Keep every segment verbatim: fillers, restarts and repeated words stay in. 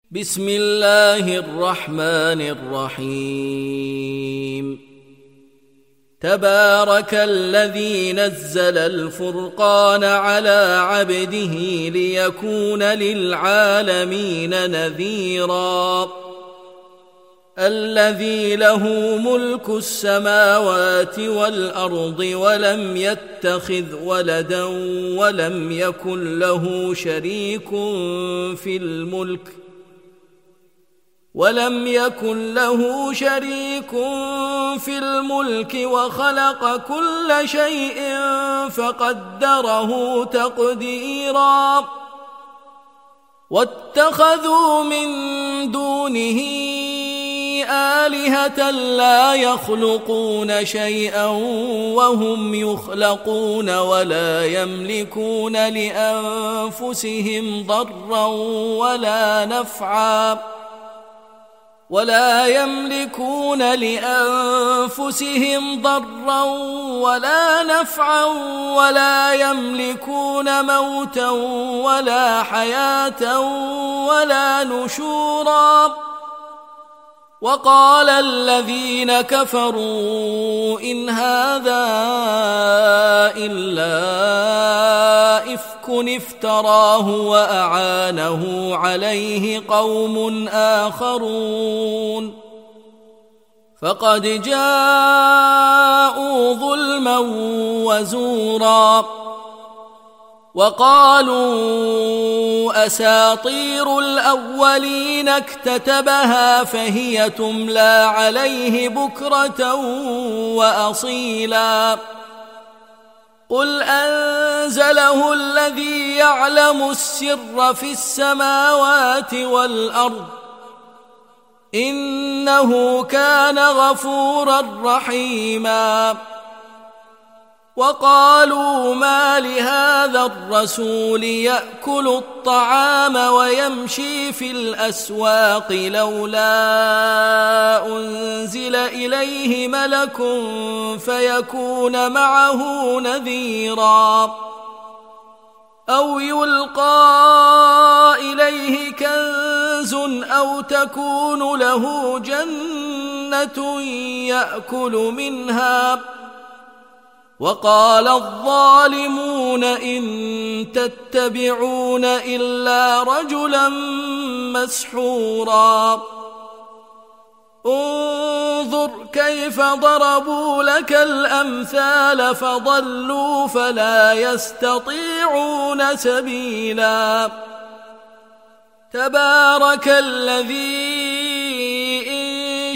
بسم الله الرحمن الرحيم تبارك الذي نزل الفرقان على عبده ليكون للعالمين نذيرا الذي له ملك السماوات والأرض ولم يتخذ ولدا ولم يكن له شريك في الملك ولم يكن له شريك في الملك وخلق كل شيء فقدره تقديرا واتخذوا من دونه آلهة لا يخلقون شيئا وهم يخلقون ولا يملكون لأنفسهم ضرا ولا نفعا ولا يملكون لأنفسهم ضرا ولا نفعا ولا يملكون موتا ولا حياة ولا نشورا وقال الذين كفروا إن هذا إلا إفك افتراه وأعانه عليه قوم آخرون فقد جاءوا ظلما وزورا وقالوا أساطير الأولين اكتتبها فهي تملى عليه بكرة وأصيلا قل أنزله الذي يعلم السر في السماوات والأرض إنه كان غفورا رحيما وقالوا ما لهذا الرسول يأكل الطعام ويمشي في الأسواق لولا أنزل إليه ملك فيكون معه نذيرا أو يلقى إليه كنز أو تكون له جنة يأكل منها وقال الظالمون إن تتبعون إلا رجلا مسحورا انظر كيف ضربوا لك الأمثال فضلوا فلا يستطيعون سبيلا تبارك الذي إن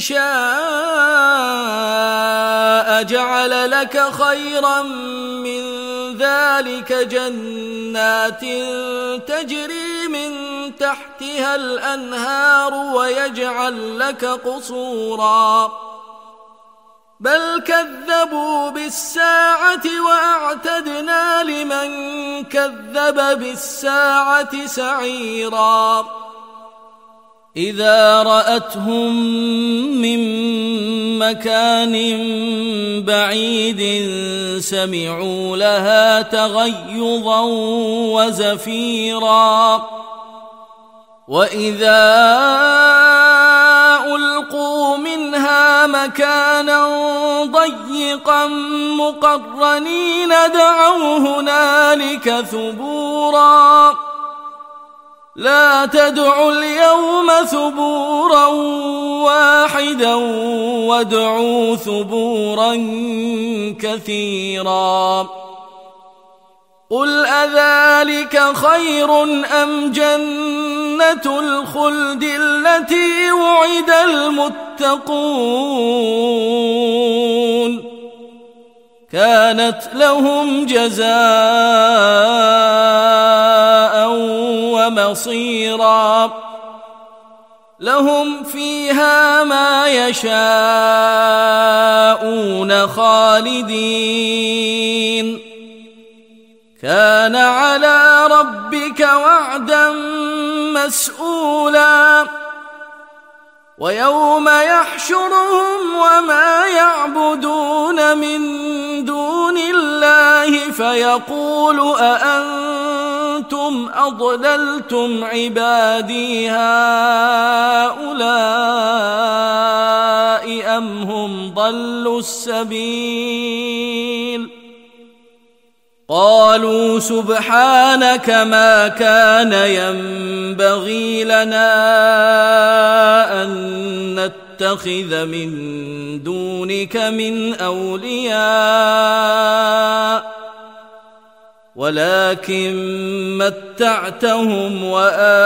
شاء جعل لك خيرا من ذلك جنات تجري من تحتها الأنهار ويجعل لك قصورا بل كذبوا بالساعة وأعتدنا لمن كذب بالساعة سعيرا إذا رأتهم من مكان بعيد سمعوا لها تغيظا وزفيرا وإذا ألقوا منها مكانا ضيقا مقرنين دعوا هنالك ثبورا لا تدعوا اليوم ثبورا واحدا وادعوا ثبورا كثيرا قل أذلك خير أم جنة الخلد التي وعد المتقون كانت لهم جزاء ومصيرا لهم فيها ما يشاءون خالدين كان على ربك وعدا مسئولا ويوم يحشرهم وما يعبدون من دون الله فيقول أأنتم أضللتم عبادي هؤلاء وأضل السبيل قالوا سبحانك ما كان ينبغي لنا أن نتخذ من دونك من أولياء ولكن متعتهم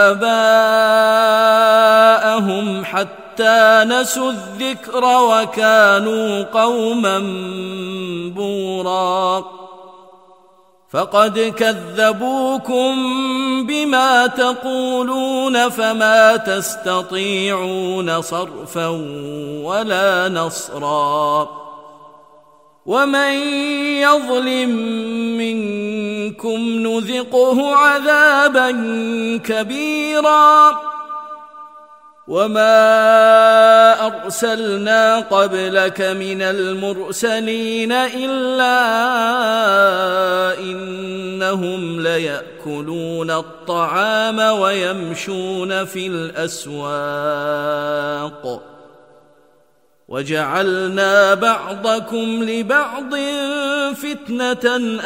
وآباءهم حتى نسوا الذكر وكانوا قوما بورا فقد كذبوكم بما تقولون فما تستطيعون صرفا ولا نصرا ومن يظلم منكم نذقه عذابا كبيرا وما أرسلنا قبلك من المرسلين إلا إنهم ليأكلون الطعام ويمشون في الأسواق وجعلنا بعضكم لبعض فتنة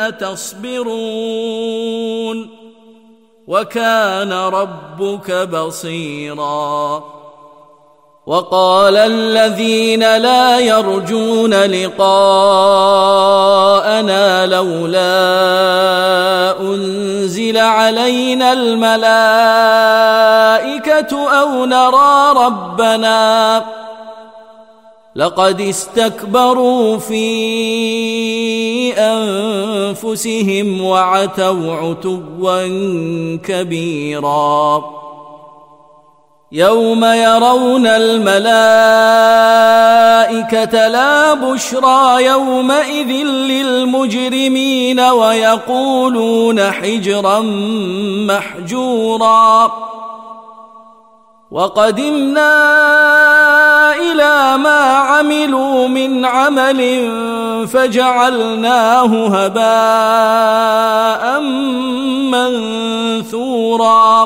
أتصبرون وكان ربك بصيرا وقال الذين لا يرجون لقاءنا لولا أنزل علينا الملائكة أو نرى ربنا لقد استكبروا في أنفسهم وعتوا عتوا كبيرا يوم يرون الملائكة لا بشرى يومئذ للمجرمين ويقولون حجرا محجورا وقدمنا إلى ما عملوا من عمل فجعلناه هباء منثورا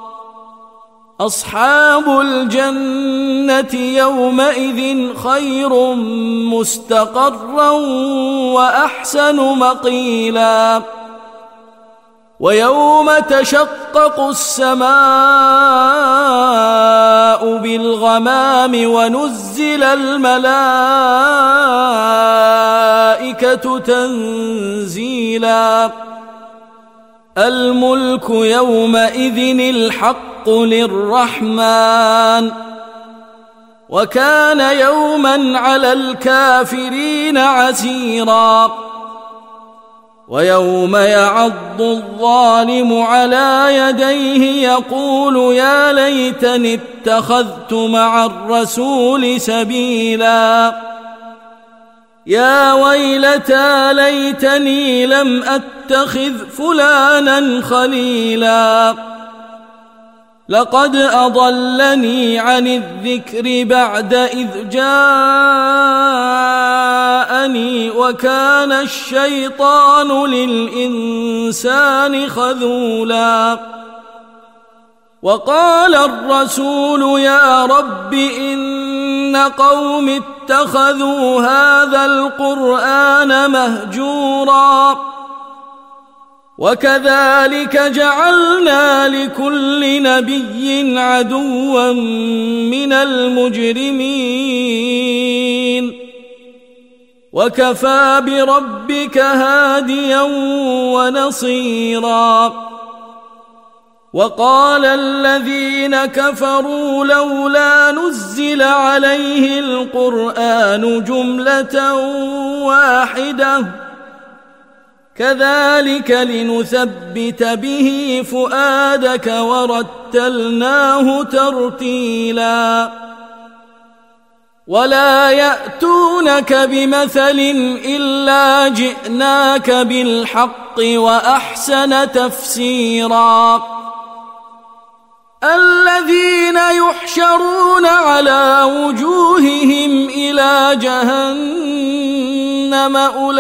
أصحاب الجنة يومئذ خير مستقرا وأحسن مقيلا ويوم تشقق السماء بالغمام ونزل الملائكة تنزيلا الملك يومئذ الحق للرحمن وكان يوما على الكافرين عسيرا ويوم يعض الظالم على يديه يقول يا ليتني اتخذت مع الرسول سبيلا يا ويلتى ليتني لم أتخذ فلانا خليلا لقد أضلني عن الذكر بعد إذ جاءني وكان الشيطان للإنسان خذولا وقال الرسول يا رب إن قوم اتخذوا هذا القرآن مهجورا وكذلك جعلنا لكل نبي عدوا من المجرمين وكفى بربك هاديا ونصيرا وقال الذين كفروا لولا نزل عليه القرآن جملة واحدة كذلك لنثبت به فؤادك ورتلناه ترتيلا ولا يأتونك بمثل إلا جئناك بالحق وأحسن تفسيرا الذين يحشرون على وجوههم إلى جهنم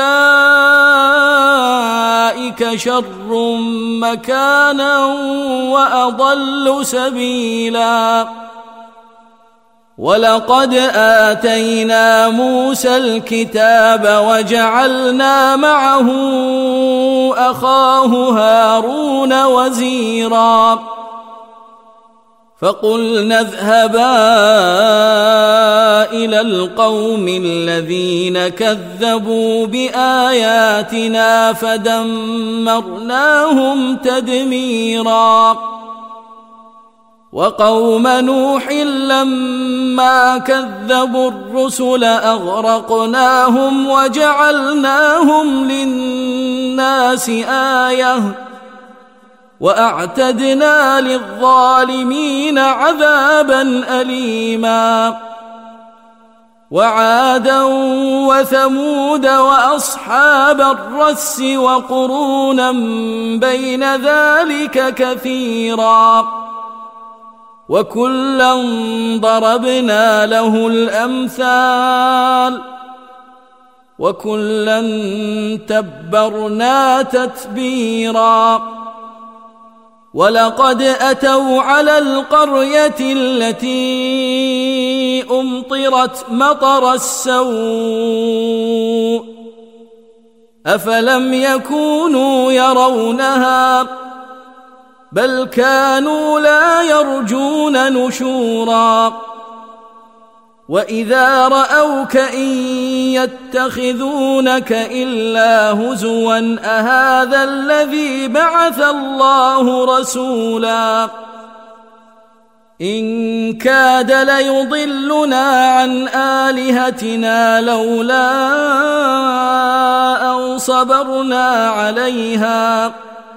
أولئك شر مكانا وأضل سبيلا ولقد آتينا موسى الكتاب وجعلنا معه أخاه هارون وزيرا فقلنا اذهبا إلى القوم الذين كذبوا بآياتنا فدمرناهم تدميرا وقوم نوح لما كذبوا الرسل أغرقناهم وجعلناهم للناس آية وأعتدنا للظالمين عذابا أليما وعادا وثمود وأصحاب الرس وقرونا بين ذلك كثيرا وكلا ضربنا له الأمثال وكلا تبرنا تتبيرا ولقد أتوا على القرية التي أمطرت مطر السوء أفلم يكونوا يرونها بل كانوا لا يرجون نشورا وإذا رأوك إن يتخذونك إلا هزوا أهذا الذي بعث الله رسولا إن كاد ليضلنا عن آلهتنا لولا أن صبرنا عليها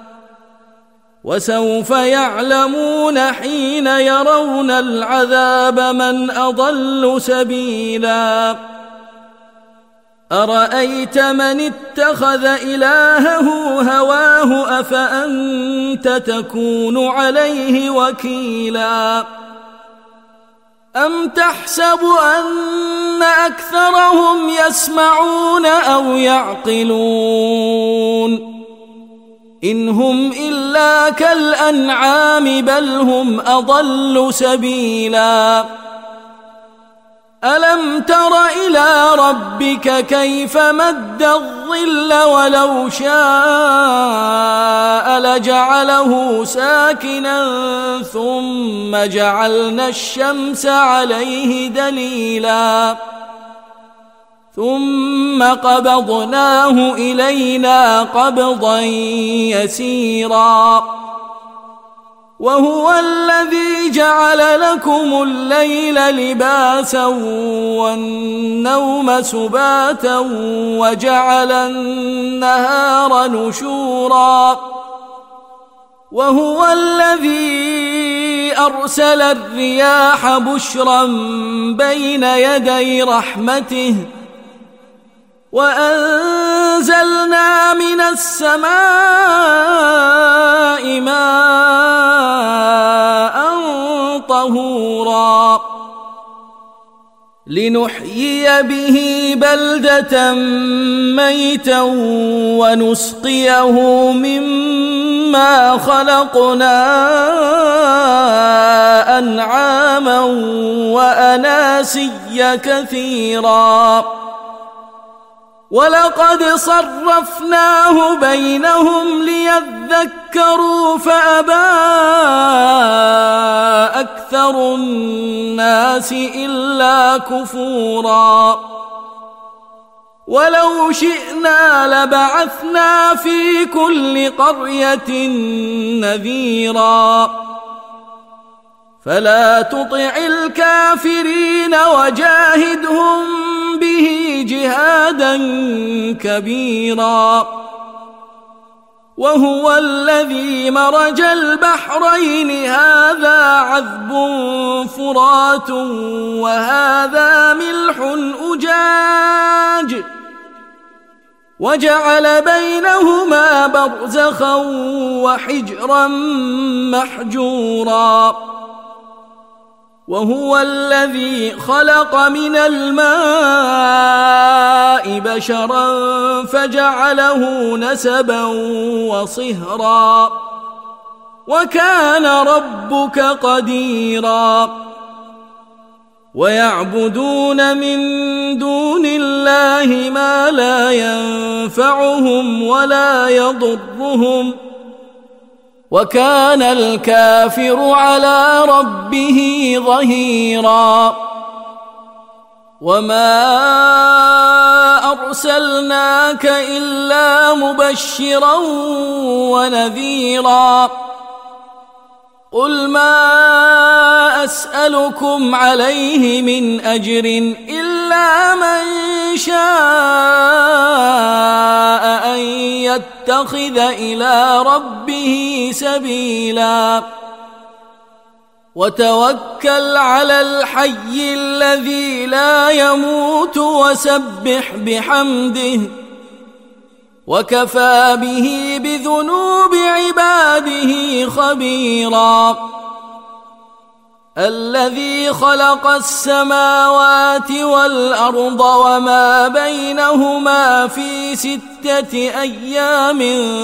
وسوف يعلمون حين يرون العذاب من أضل سبيلا أرأيت من اتخذ إلهه هواه أفأنت تكون عليه وكيلا أم تحسب أن أكثرهم يسمعون أو يعقلون إن هم إلا كالأنعام بل هم أضل سبيلا ألم تر إلى ربك كيف مد الظل ولو شاء لجعله ساكنا ثم جعلنا الشمس عليه دليلا ثم قبضناه إلينا قبضا يسيرا وهو الذي جعل لكم الليل لباسا والنوم سباتا وجعل النهار نشورا وهو الذي أرسل الرياح بشرا بين يدي رحمته وأنزلنا من السماء ماء طهورا لنحيي به بلدة ميتا ونسقيه مما خلقنا أنعاما وأناسيا كثيرا ولقد صرفناه بينهم ليذكروا فأبى أكثر الناس إلا كفورا ولو شئنا لبعثنا في كل قرية نذيرا فلا تطع الكافرين وجاهدهم به جهادا كبيرا وهو الذي مرج البحرين هذا عذب فرات وهذا ملح أجاج وجعل بينهما برزخا وحجرا محجورا وهو الذي خلق من الماء بشرا فجعله نسبا وصهرا وكان ربك قديرا ويعبدون من دون الله ما لا ينفعهم ولا يضرهم وكان الكافر على ربه ظهيرا وما أرسلناك إلا مبشرا ونذيرا قل ما أسألكم عليه من أجر إلا من شاء أن يتخذ إلى ربه سبيلا وتوكل على الحي الذي لا يموت وسبح بحمده وكفى به بذنوب عباده خبيرا الذي خلق السماوات والأرض وما بينهما في ستة أيام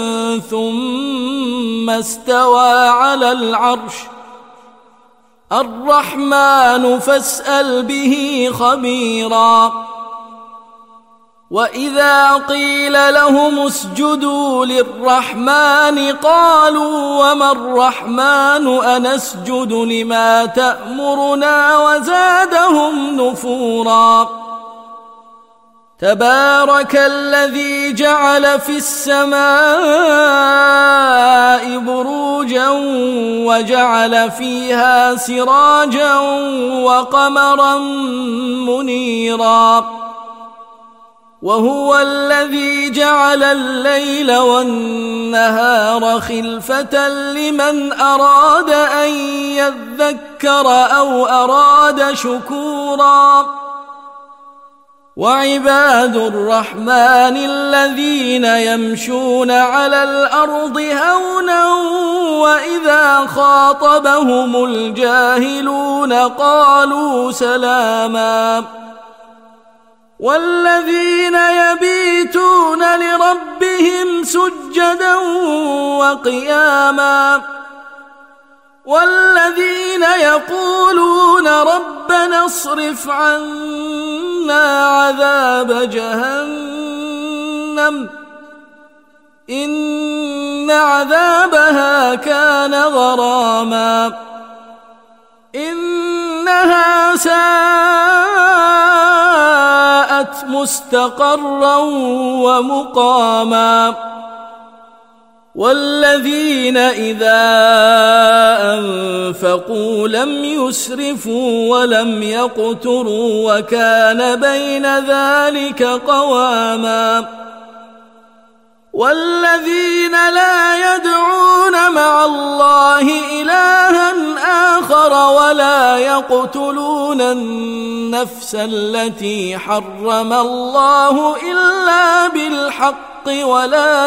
ثم استوى على العرش الرحمن فاسأل به خبيرا وإذا قيل لهم اسجدوا للرحمن قالوا وما الرحمن أنسجد لما تأمرنا وزادهم نفورا تبارك الذي جعل في السماء بروجا وجعل فيها سراجا وقمرا منيرا وهو الذي جعل الليل والنهار خلفة لمن أراد أن يذكر أو أراد شكورا وعباد الرحمن الذين يمشون على الأرض هونا وإذا خاطبهم الجاهلون قالوا سلاما والذين يبيتون لربهم سجدا وقياما والذين يقولون ربنا اصرف عنا عذاب جهنم إن عذابها كان غراما إنها ساءت مستقرا ومقاما والذين إذا أنفقوا لم يسرفوا ولم يقتروا وكان بين ذلك قواما والذين لا يدعون مع الله إلها آخر ولا يقتلون النفس التي حرم الله إلا بالحق ولا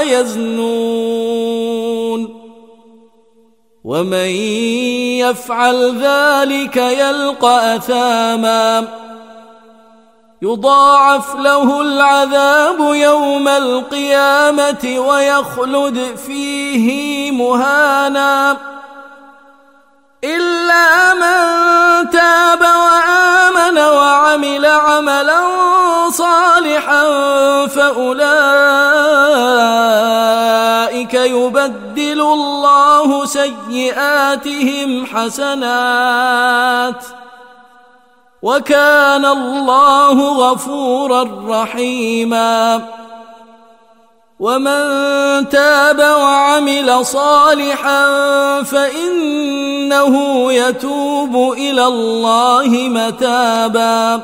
يزنون ومن يفعل ذلك يلقى أثاما يضاعف له العذاب يوم القيامة ويخلد فيه مهانا إلا من تاب وآمن وعمل عملا صالحا فأولئك يبدل الله سيئاتهم حسنات وكان الله غفورا رحيما ومن تاب وعمل صالحا فإنه يتوب إلى الله متابا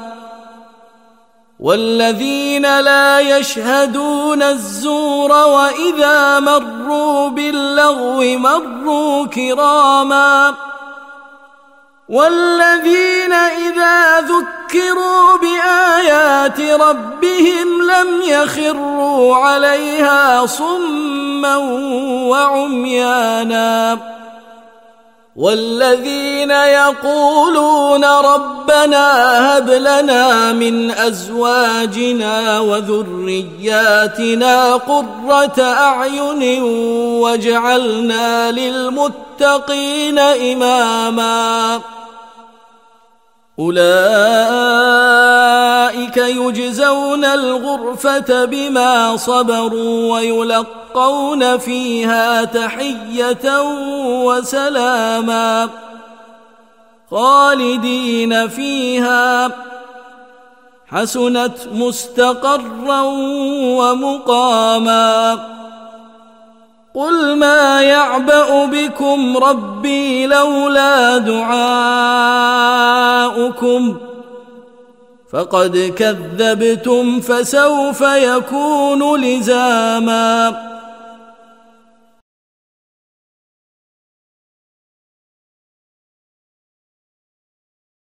والذين لا يشهدون الزور وإذا مروا باللغو مروا كراما والذين إذا ذكروا بآيات ربهم لم يخروا عليها صما وعميانا والذين يقولون ربنا هب لنا من أزواجنا وذرياتنا قرة أعين واجعلنا للمتقين إماما أولئك يجزون الغرفة بما صبروا ويلقون فيها تحية وسلاما خالدين فيها حسنت مستقرا ومقاما قل ما يعبأ بكم ربي لولا دعاؤكم فقد كذبتم فسوف يكون لزاما